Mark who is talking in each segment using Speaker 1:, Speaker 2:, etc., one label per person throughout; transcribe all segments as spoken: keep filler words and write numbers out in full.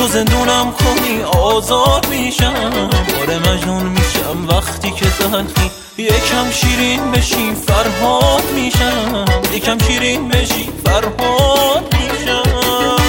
Speaker 1: تو زندونم کنی آزاد میشم. آره مجنون میشم وقتی که تلخی یکم شیرین بشی فرهاد میشم. یکم شیرین بشی فرهاد میشم.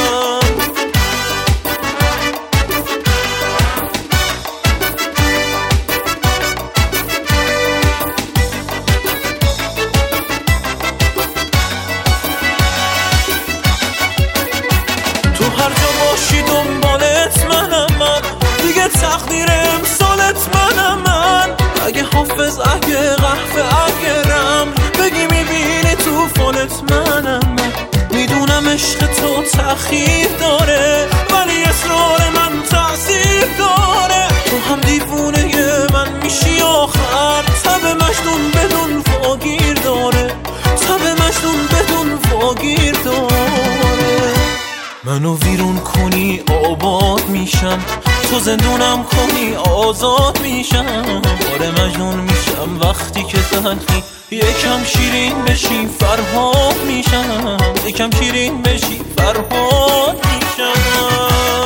Speaker 1: تو هر جا باشی دنبالت منم من، دیگه تقدیر امسالت منم من. اگه حافظ اگه قهوه اگه رم بگی میبینی تو فالت منم من. میدونم عشق تو تأخیر داره ولی اصرار من تأثیر داره. تو هم دیوونه من میشی آخر، تب مجنون بدون واگیر داره. تب مجنون بدون واگیر داره. منو ویرون کنی آباد میشم، تو زندونم کنی آزاد میشم. آره مجنون میشم وقتی که تلخی یکم شیرین بشی فرهاد میشم. یکم شیرین بشی فرهاد میشم.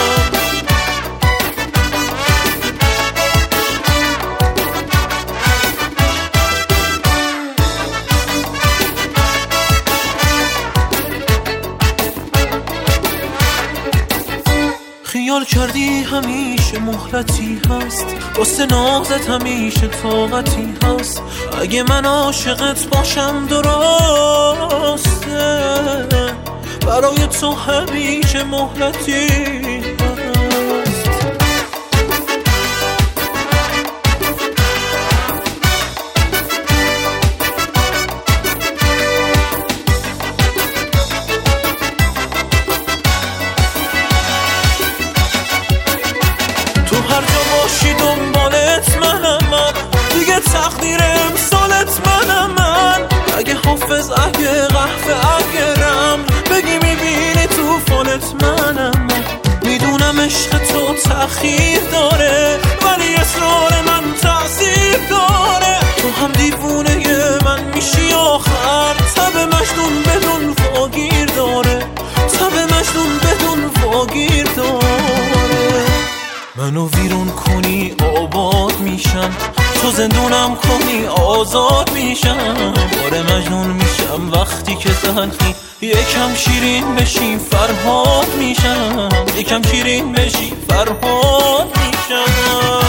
Speaker 1: خیال کردی همیشه مهلتی هست، واسه نازت همیشه طاقتی هست. اگه من عاشقت باشم درسته، برای تو همیشه مهلتی هست. تو هر جا باشی دنبالت منم من، دیگه تقدیر امسالت منم من. اگه حافظ اگه قهوه اگه رم بگی میبینی تو فالت منم من. میدونم عشق تو تأخیر داره ولی اصرار من تأثیر داره. تو هم دیوونه من میشی آخر، تب مجنون بدون واگیر داره. تب مجنون بدون واگیر داره. منو ویرون کنی آباد میشم، تو زندونم کنی آزاد میشم. آره مجنون میشم وقتی که تلخی یکم شیرین بشی فرهاد میشم. یکم شیرین بشی فرهاد میشم.